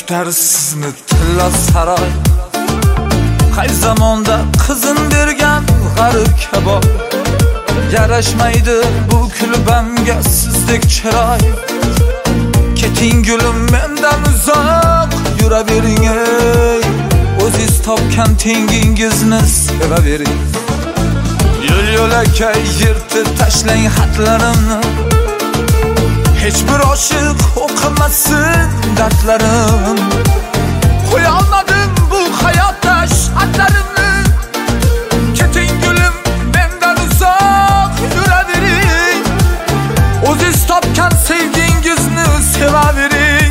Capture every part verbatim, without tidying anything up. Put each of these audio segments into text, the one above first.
kutar sizni tilla saroy. Qay zamonda qizim bergan g'arib kabob. Yarashmaydi bu kulbamga sizdek chiroy. Keting gulim mendan uzoq yuravering ey. O'zingiz topgan tengingizni sevavering. Yo'l yo'lakay yirtib tashlang xatlarimni. Hech bir oshiq o'qimasin dardlarim. Qo'ya olmadim bu hayotda shartlarimni. Keting gulim mendan uzoq yuravering. O'zingiz topgan sevgingizni sevavering.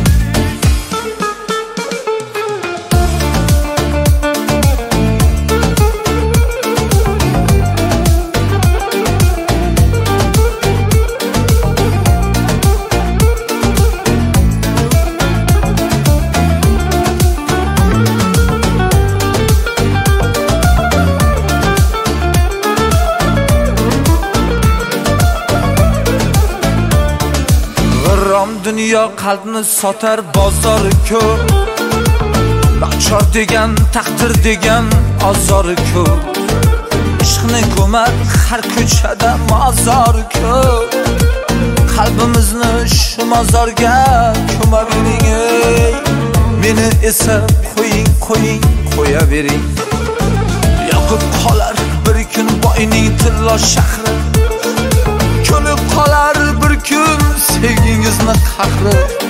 Dünya qalbni sotar bozori ko'p. Nachor degan taqdir degan azori ko'p. Ishqni ko'mar har ko'chada mozor ko'p. Qalbimizni shu mozorga ko'mavering ey. Meni esa qo'ying qo'ying qo'yavering. Yoqib qolar bir kun boyning tilla shahri. Ko'nib qolar bir kun sevgingizni qahri.